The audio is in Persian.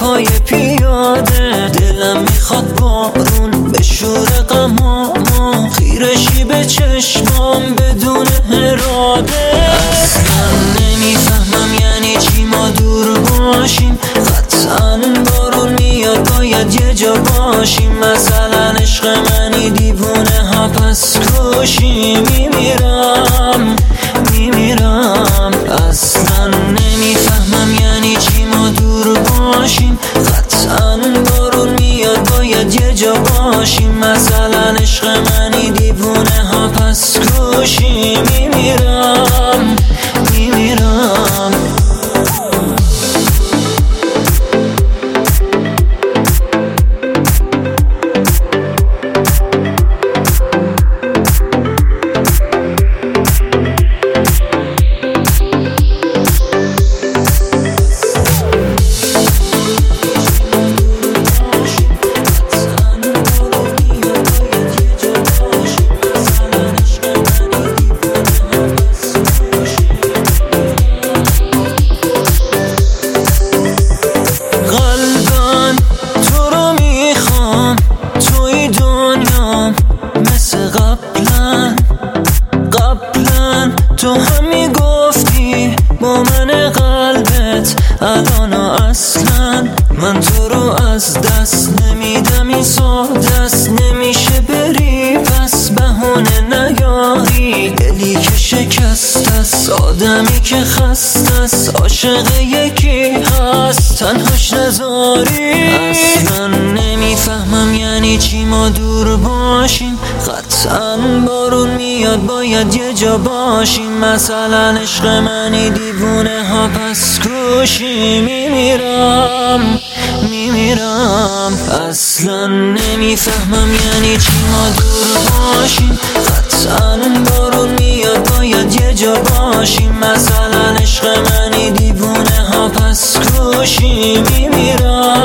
پای پیاده. دلم میخواد بارون به شور غمامو، خیرشی به چشمام بدون اراده. اصلا نمیفهمم یعنی چی ما دور باشیم، قطعا بارون میاد باید یه جا باشیم. مثلا عشق منی دیوونه ها پس کشی. میمیرم اصلا نمیفهمم یعنی چی ما دور باشیم، قطعا بارون میاد باید یه جا باشیم. مثلا عشق منی دیوونه ها پس کشی. میمیرم تو هم میگفتی با من قلبت الان اصلا من تو رو از دست نمیدم. این ساده است نمیشه بری پس بهونه نیاری. دلی که شکست است، آدمی که خسته است، عاشق یکی هست تنهاش نذاری. اصلا نمیفهمم یعنی چی ما دور باشیم، قطعا بارون میاد باید یه جا باشیم. مثلا عشق منی دیوونه ها پس کشی. میمیرم اصلا نمیفهمم یعنی چی ما دور باشیم، قطعا بارون میاد باید یه جا باشیم. مثلا عشق منی دیوونه ها پس کشی. میمیرم